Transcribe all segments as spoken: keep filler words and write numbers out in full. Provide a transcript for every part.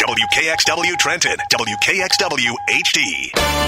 W K X W Trenton, W K X W H D.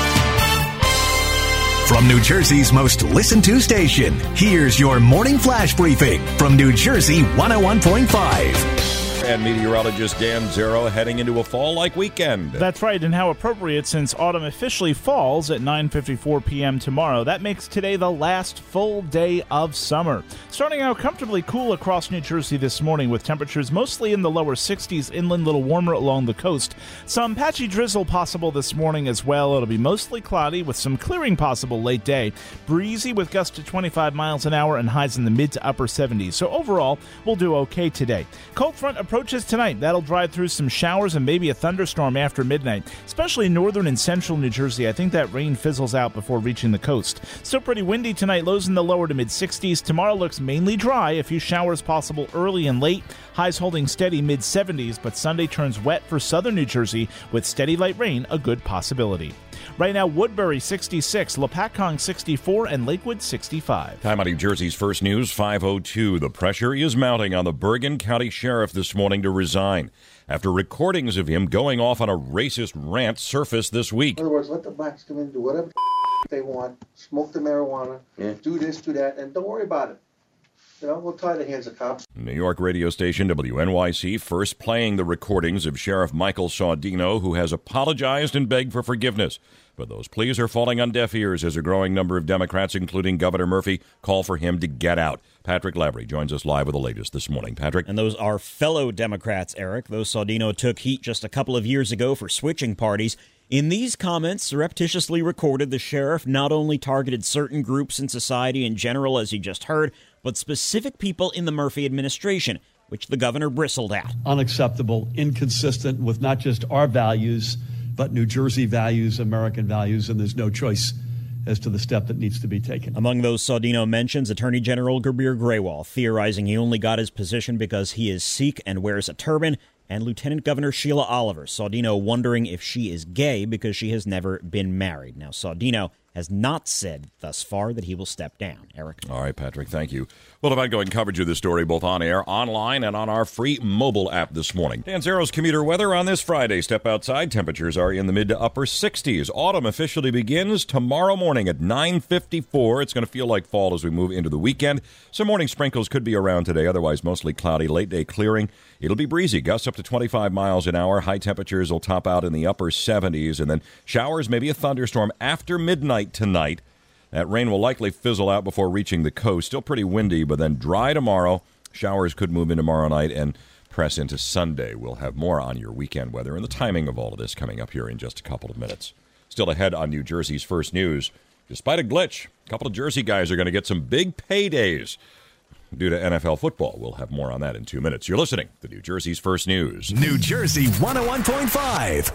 From New Jersey's most listened to station, here's your morning flash briefing from New Jersey one oh one point five. And meteorologist Dan Zero heading into a fall-like weekend. That's right, and how appropriate since autumn officially falls at nine fifty-four p.m. tomorrow. That makes today the last full day of summer. Starting out comfortably cool across New Jersey this morning with temperatures mostly in the lower sixties, inland a little warmer along the coast. Some patchy drizzle possible this morning as well. It'll be mostly cloudy with some clearing possible late day. Breezy with gusts to twenty-five miles an hour and highs in the mid to upper seventies. So overall, we'll do okay today. Cold front approaches tonight. That'll drive through some showers and maybe a thunderstorm after midnight, especially northern and central New Jersey. I think that rain fizzles out before reaching the coast. Still pretty windy tonight, lows in the lower to mid sixties. Tomorrow looks mainly dry, a few showers possible early and late, highs holding steady mid seventies, but Sunday turns wet for southern New Jersey with steady light rain a good possibility. Right now, Woodbury sixty-six, Lepacong sixty-four, and Lakewood sixty-five. Time on New Jersey's first news, five oh two. The pressure is mounting on the Bergen County Sheriff this morning to resign after recordings of him going off on a racist rant surfaced this week. In other words, let the blacks come in and do whatever they want, smoke the marijuana, yeah. do this, do that, and don't worry about it. You know, we'll tie the hands of cops. New York radio station W N Y C first playing the recordings of Sheriff Michael Saudino, who has apologized and begged for forgiveness. But those pleas are falling on deaf ears as a growing number of Democrats, including Governor Murphy, call for him to get out. Patrick Lavery joins us live with the latest this morning. Patrick? And those are fellow Democrats, Eric. Those Saudino took heat just a couple of years ago for switching parties. In these comments, surreptitiously recorded, the sheriff not only targeted certain groups in society in general, as you just heard, but specific people in the Murphy administration, which the governor bristled at. Unacceptable, inconsistent with not just our values, but New Jersey values, American values, and there's no choice as to the step that needs to be taken. Among those Saudino mentions, Attorney General Gurbir Grewal, theorizing he only got his position because he is Sikh and wears a turban, and Lieutenant Governor Sheila Oliver, Saudino wondering if she is gay because she has never been married. Now, Saudino has not said thus far that he will step down. Eric? All right, Patrick, thank you. We'll have ongoing coverage of this story both on air, online, and on our free mobile app this morning. Dan Zero's commuter weather on this Friday. Step outside. Temperatures are in the mid to upper sixties. Autumn officially begins tomorrow morning at nine fifty-four. It's going to feel like fall as we move into the weekend. Some morning sprinkles could be around today, otherwise mostly cloudy. Late day clearing. It'll be breezy. Gusts up to twenty-five miles an hour. High temperatures will top out in the upper seventies. And then showers, maybe a thunderstorm after midnight tonight. That rain will likely fizzle out before reaching the coast. Still pretty windy, but then dry tomorrow. Showers could move in tomorrow night and press into Sunday. We'll have more on your weekend weather and the timing of all of this coming up here in just a couple of minutes. Still ahead on New Jersey's first news. Despite a glitch, a couple of Jersey guys are going to get some big paydays due to N F L football. We'll have more on that in two minutes. You're listening to New Jersey's first news. New Jersey one oh one point five.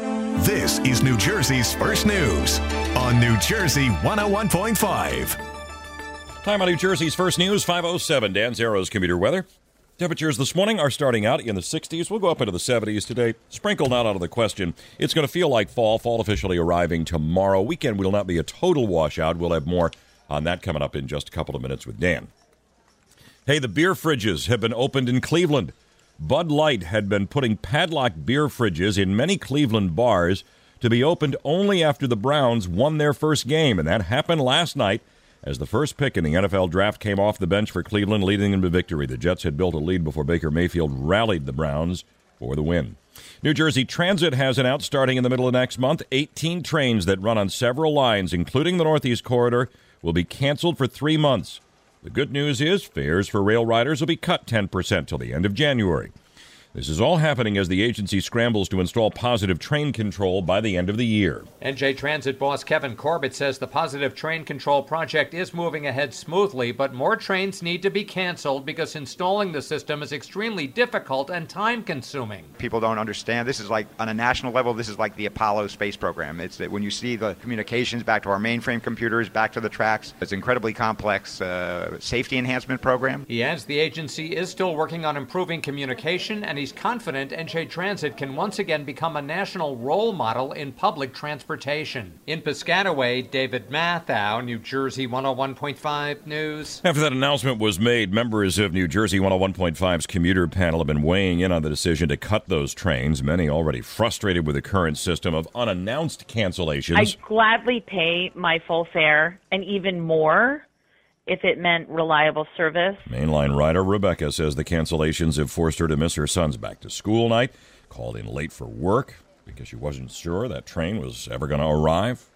This is New Jersey's first news on New Jersey one oh one point five. Time on New Jersey's first news, five oh seven. Dan Zero's commuter weather. Temperatures this morning are starting out in the sixties. We'll go up into the seventies today. Sprinkle not out of the question. It's going to feel like fall. Fall officially arriving tomorrow. Weekend will not be a total washout. We'll have more on that coming up in just a couple of minutes with Dan. Hey, the beer fridges have been opened in Cleveland. Bud Light had been putting padlocked beer fridges in many Cleveland bars to be opened only after the Browns won their first game, and that happened last night as the first pick in the N F L draft came off the bench for Cleveland, leading them to victory. The Jets had built a lead before Baker Mayfield rallied the Browns for the win. New Jersey Transit has announced starting in the middle of next month, eighteen trains that run on several lines, including the Northeast Corridor, will be canceled for three months. The good news is fares for rail riders will be cut ten percent till the end of January. This is all happening as the agency scrambles to install positive train control by the end of the year. N J Transit boss Kevin Corbett says the positive train control project is moving ahead smoothly, but more trains need to be canceled because installing the system is extremely difficult and time-consuming. People don't understand. This is like, on a national level, this is like the Apollo space program. It's that when you see the communications back to our mainframe computers, back to the tracks, it's an incredibly complex uh, safety enhancement program. He adds the agency is still working on improving communication, and he he's confident N J Transit can once again become a national role model in public transportation. In Piscataway, David Mathau, New Jersey one oh one point five News. After that announcement was made, members of New Jersey one oh one point five's commuter panel have been weighing in on the decision to cut those trains, many already frustrated with the current system of unannounced cancellations. I'd gladly pay my full fare and even more if it meant reliable service. Mainline rider Rebecca says the cancellations have forced her to miss her son's back-to-school night, called in late for work because she wasn't sure that train was ever going to arrive.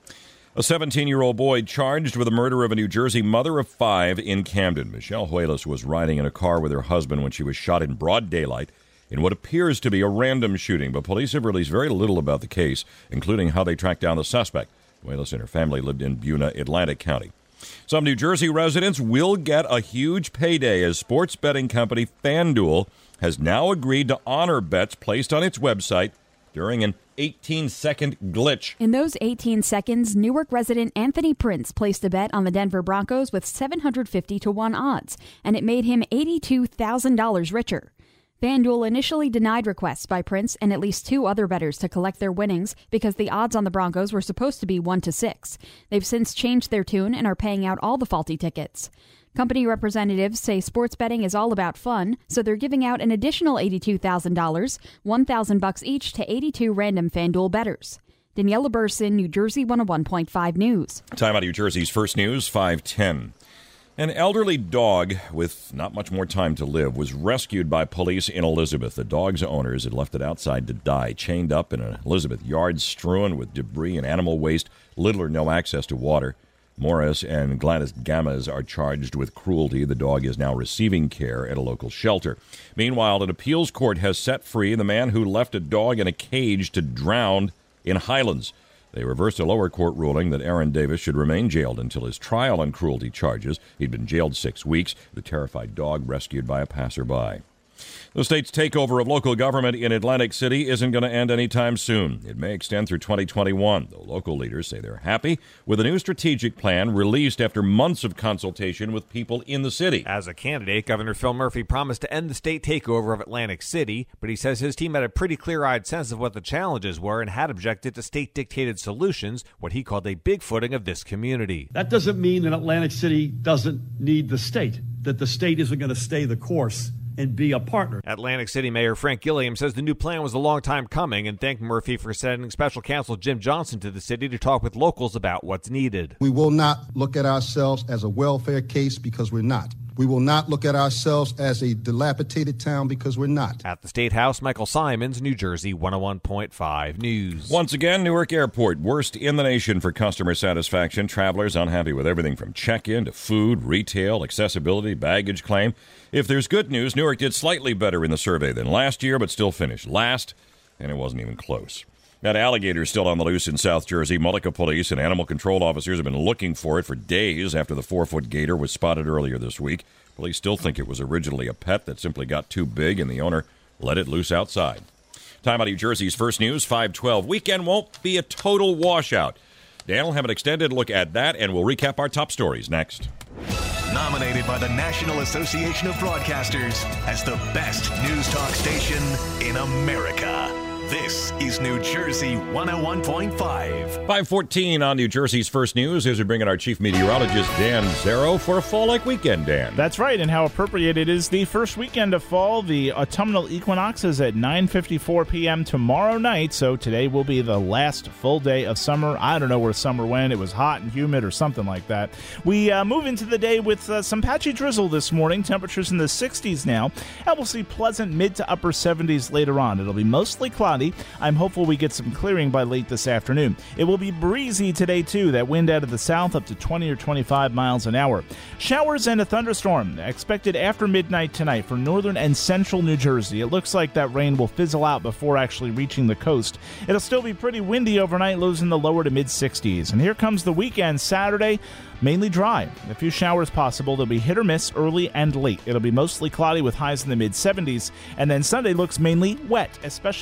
A seventeen-year-old boy charged with the murder of a New Jersey mother of five in Camden. Michelle Huelas was riding in a car with her husband when she was shot in broad daylight in what appears to be a random shooting, but police have released very little about the case, including how they tracked down the suspect. Huelas and her family lived in Buena, Atlantic County. Some New Jersey residents will get a huge payday as sports betting company FanDuel has now agreed to honor bets placed on its website during an eighteen-second glitch. In those eighteen seconds, Newark resident Anthony Prince placed a bet on the Denver Broncos with seven hundred fifty to one odds, and it made him eighty-two thousand dollars richer. FanDuel initially denied requests by Prince and at least two other bettors to collect their winnings because the odds on the Broncos were supposed to be one to six. They've since changed their tune and are paying out all the faulty tickets. Company representatives say sports betting is all about fun, so they're giving out an additional eighty-two thousand dollars, one thousand bucks each to eighty-two random FanDuel bettors. Daniela Burson, New Jersey one oh one point five News. Time out of New Jersey's First News, five ten. An elderly dog with not much more time to live was rescued by police in Elizabeth. The dog's owners had left it outside to die, chained up in an Elizabeth yard strewn with debris and animal waste, little or no access to water. Morris and Gladys Gammas are charged with cruelty. The dog is now receiving care at a local shelter. Meanwhile, an appeals court has set free the man who left a dog in a cage to drown in Highlands. They reversed a lower court ruling that Aaron Davis should remain jailed until his trial on cruelty charges. He'd been jailed six weeks. The terrified dog rescued by a passerby. The state's takeover of local government in Atlantic City isn't going to end anytime soon. It may extend through twenty twenty-one. The local leaders say they're happy with a new strategic plan released after months of consultation with people in the city. As a candidate, Governor Phil Murphy promised to end the state takeover of Atlantic City, but he says his team had a pretty clear-eyed sense of what the challenges were and had objected to state-dictated solutions, what he called a big footing of this community. That doesn't mean that Atlantic City doesn't need the state, that the state isn't going to stay the course and be a partner. Atlantic City Mayor Frank Gilliam says the new plan was a long time coming and thanked Murphy for sending special counsel Jim Johnson to the city to talk with locals about what's needed. We will not look at ourselves as a welfare case because we're not. We will not look at ourselves as a dilapidated town because we're not. At the State House, Michael Simons, New Jersey one oh one point five News. Once again, Newark Airport, worst in the nation for customer satisfaction. Travelers unhappy with everything from check-in to food, retail, accessibility, baggage claim. If there's good news, Newark did slightly better in the survey than last year, but still finished last, and it wasn't even close. That alligator is still on the loose in South Jersey. Mullica police and animal control officers have been looking for it for days after the four-foot gator was spotted earlier this week. Police still think it was originally a pet that simply got too big and the owner let it loose outside. Time out of New Jersey's First News, five twelve. Weekend won't be a total washout. Dan will have an extended look at that, and we'll recap our top stories next. Nominated by the National Association of Broadcasters as the best news talk station in America. This is New Jersey one oh one point five. five fourteen on New Jersey's First News as we bring in our chief meteorologist, Dan Zero, for a fall-like weekend, Dan. That's right, and how appropriate it is the first weekend of fall. The autumnal equinox is at nine fifty-four p.m. tomorrow night, so today will be the last full day of summer. I don't know where summer went. It was hot and humid or something like that. We uh, move into the day with uh, some patchy drizzle this morning. Temperatures in the sixties now, and we'll see pleasant mid to upper seventies later on. It'll be mostly cloudy. I'm hopeful we get some clearing by late this afternoon. It will be breezy today, too. That wind out of the south up to twenty or twenty-five miles an hour. Showers and a thunderstorm expected after midnight tonight for northern and central New Jersey. It looks like that rain will fizzle out before actually reaching the coast. It'll still be pretty windy overnight, lows in the lower to mid-sixties. And here comes the weekend, Saturday. Mainly dry. A few showers possible. They'll be hit or miss early and late. It'll be mostly cloudy with highs in the mid-seventies. And then Sunday looks mainly wet, especially for the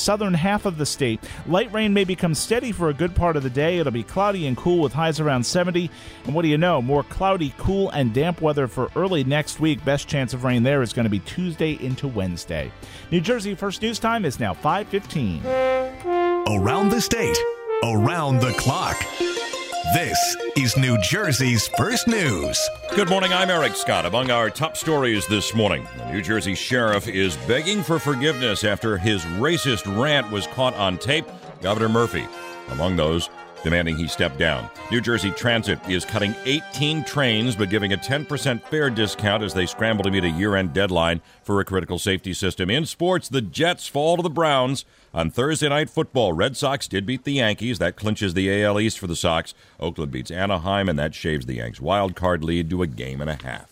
southern half of the state. Light rain may become steady for a good part of the day. It'll be cloudy and cool with highs around seventy. And what do you know? More cloudy, cool, and damp weather for early next week. Best chance of rain there is going to be Tuesday into Wednesday. New Jersey First News Time is now five fifteen. Around the state, around the clock. This is New Jersey's First News. Good morning, I'm Eric Scott. Among our top stories this morning, the New Jersey sheriff is begging for forgiveness after his racist rant was caught on tape. Governor Murphy, among those, demanding he step down. New Jersey Transit is cutting eighteen trains but giving a ten percent fare discount as they scramble to meet a year-end deadline for a critical safety system. In sports, the Jets fall to the Browns. On Thursday Night Football, Red Sox did beat the Yankees. That clinches the A L East for the Sox. Oakland beats Anaheim, and that shaves the Yanks' wild card lead to a game and a half.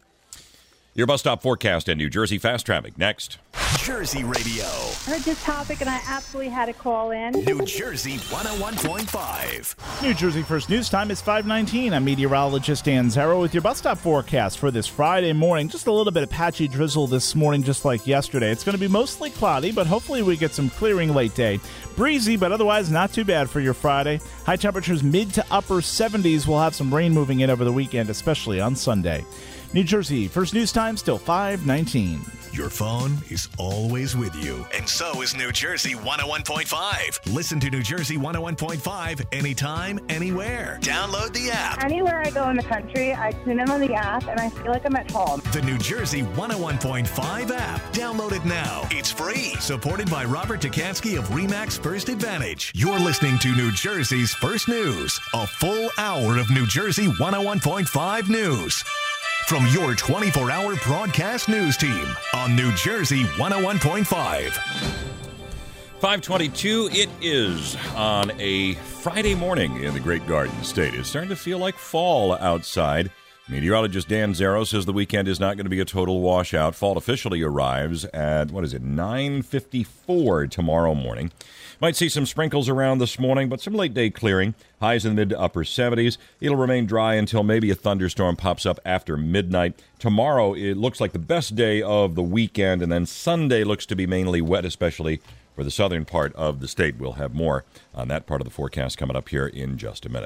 Your bus stop forecast and New Jersey fast traffic next. Jersey Radio. I heard this topic and I absolutely had to call in. New Jersey one oh one point five. New Jersey First News Time is five nineteen. I'm meteorologist Dan Zarrow with your bus stop forecast for this Friday morning. Just a little bit of patchy drizzle this morning, just like yesterday. It's going to be mostly cloudy, but hopefully we get some clearing late day. Breezy, but otherwise not too bad for your Friday. High temperatures mid to upper seventies. We'll have some rain moving in over the weekend, especially on Sunday. New Jersey First News Time, still five nineteen. Your phone is always with you, and so is New Jersey one oh one point five. Listen to New Jersey one oh one point five anytime, anywhere. Download the app. Anywhere I go in the country, I tune in on the app, and I feel like I'm at home. The New Jersey one oh one point five app. Download it now. It's free. Supported by Robert Tukansky of RE/MAX First Advantage. You're listening to New Jersey's First News, a full hour of New Jersey one oh one point five news. From your twenty-four hour broadcast news team on New Jersey one oh one point five. five twenty-two, it is on a Friday morning in the Great Garden State. It's starting to feel like fall outside. Meteorologist Dan Zarrow says the weekend is not going to be a total washout. Fall officially arrives at, what is it, nine fifty-four tomorrow morning. Might see some sprinkles around this morning, but some late day clearing. Highs in the mid to upper seventies. It'll remain dry until maybe a thunderstorm pops up after midnight. Tomorrow, it looks like the best day of the weekend, and then Sunday looks to be mainly wet, especially for the southern part of the state. We'll have more on that part of the forecast coming up here in just a minute.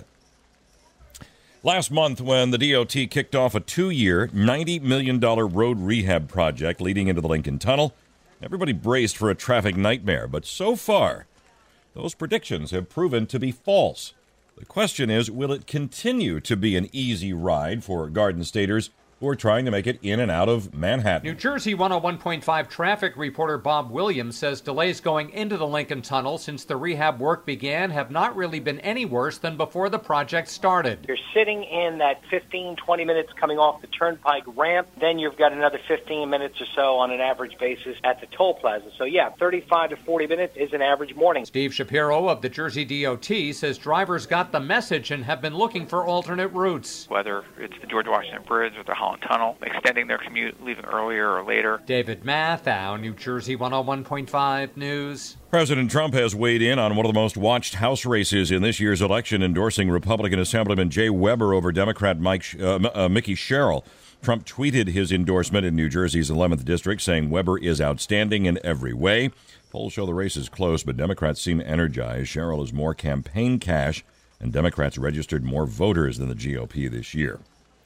Last month, when the D O T kicked off a two-year, ninety million dollars road rehab project leading into the Lincoln Tunnel, everybody braced for a traffic nightmare. But so far, those predictions have proven to be false. The question is, will it continue to be an easy ride for Garden Staters who are trying to make it in and out of Manhattan? New Jersey one oh one point five traffic reporter Bob Williams says delays going into the Lincoln Tunnel since the rehab work began have not really been any worse than before the project started. You're sitting in that fifteen, twenty minutes coming off the Turnpike ramp. Then you've got another fifteen minutes or so on an average basis at the toll plaza. So, yeah, thirty-five to forty minutes is an average morning. Steve Shapiro of the Jersey D O T says drivers got the message and have been looking for alternate routes. Whether it's the George Washington Bridge or the Holland Tunnel, extending their commute, leaving earlier or later. David Mathau, New Jersey one oh one point five News. President Trump has weighed in on one of the most watched House races in this year's election, endorsing Republican Assemblyman Jay Weber over Democrat Mike uh, uh, Mickey Sherrill. Trump tweeted his endorsement in New Jersey's eleventh District, saying Weber is outstanding in every way. Polls show the race is close, but Democrats seem energized. Sherrill has more campaign cash, and Democrats registered more voters than the G O P this year.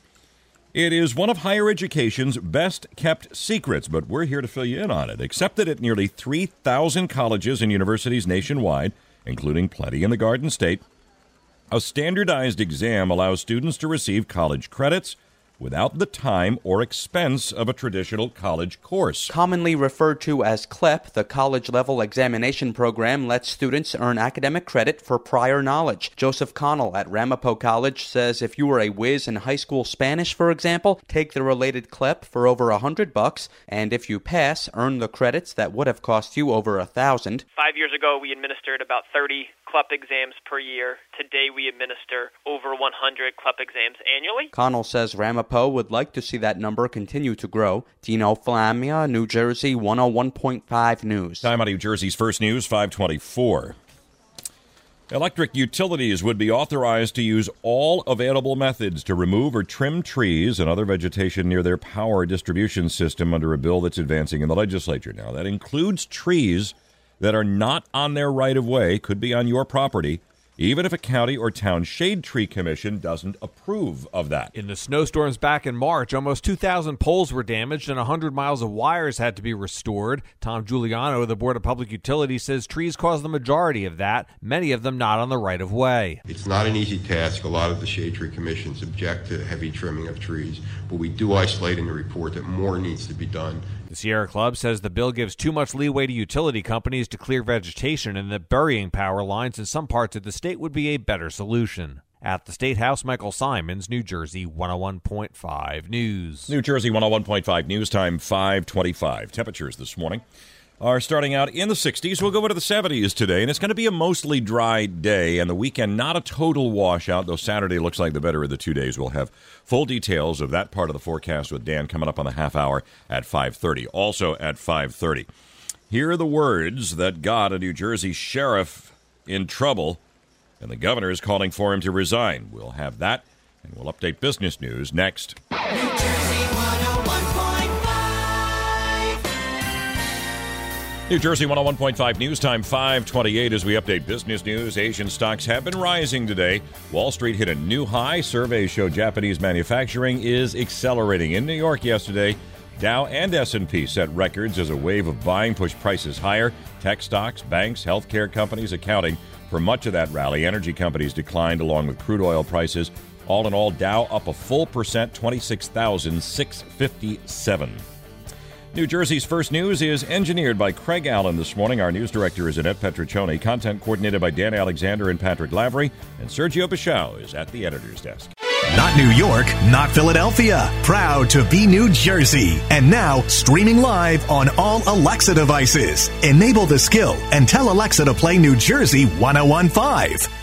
It is one of higher education's best-kept secrets, but we're here to fill you in on it. Accepted at nearly three thousand colleges and universities nationwide, including plenty in the Garden State, a standardized exam allows students to receive college credits without the time or expense of a traditional college course. Commonly referred to as C L E P, the college-level examination program lets students earn academic credit for prior knowledge. Joseph Connell at Ramapo College says if you were a whiz in high school Spanish, for example, take the related C L E P for over a hundred bucks, and if you pass, earn the credits that would have cost you over a thousand. Five years ago, we administered about thirty C L E P exams per year. Today, we administer over one hundred C L E P exams annually. Connell says Ramapo would like to see that number continue to grow. Dino Flamia, New Jersey one oh one point five News. Time on New Jersey's First News, five twenty-four. Electric utilities would be authorized to use all available methods to remove or trim trees and other vegetation near their power distribution system under a bill that's advancing in the legislature. Now, that includes trees that are not on their right-of-way could be on your property, even if a county or town shade tree commission doesn't approve of that. In the snowstorms back in March, almost two thousand poles were damaged and one hundred miles of wires had to be restored. Tom Giuliano of the Board of Public Utilities says trees caused the majority of that, many of them not on the right-of-way. It's not an easy task. A lot of the shade tree commissions object to heavy trimming of trees, but we do isolate in the report that more needs to be done. The Sierra Club says the bill gives too much leeway to utility companies to clear vegetation and that burying power lines in some parts of the state would be a better solution. At the State House, Michael Simons, New Jersey one oh one point five News. New Jersey one oh one point five News Time, five twenty-five. Temperatures this morning are starting out in the sixties. We'll go into the seventies today, and it's going to be a mostly dry day, and the weekend not a total washout, though Saturday looks like the better of the two days. We'll have full details of that part of the forecast with Dan coming up on the half hour at five thirty. Also at five thirty. Here are the words that got a New Jersey sheriff in trouble, and the governor is calling for him to resign. We'll have that, and we'll update business news next. New Jersey one oh one point five. New Jersey one oh one point five News Time, five twenty-eight as we update business news. Asian stocks have been rising today. Wall Street hit a new high. Surveys show Japanese manufacturing is accelerating. In New York yesterday, Dow and S and P set records as a wave of buying pushed prices higher. Tech stocks, banks, healthcare companies accounting for much of that rally. Energy companies declined along with crude oil prices. All in all, Dow up a full percent, twenty-six thousand six hundred fifty-seven. New Jersey's First News is engineered by Craig Allen this morning. Our news director is Annette Petriccioni. Content coordinated by Dan Alexander and Patrick Lavery. And Sergio Bichau is at the editor's desk. Not New York, not Philadelphia. Proud to be New Jersey. And now, streaming live on all Alexa devices. Enable the skill and tell Alexa to play New Jersey one oh one point five.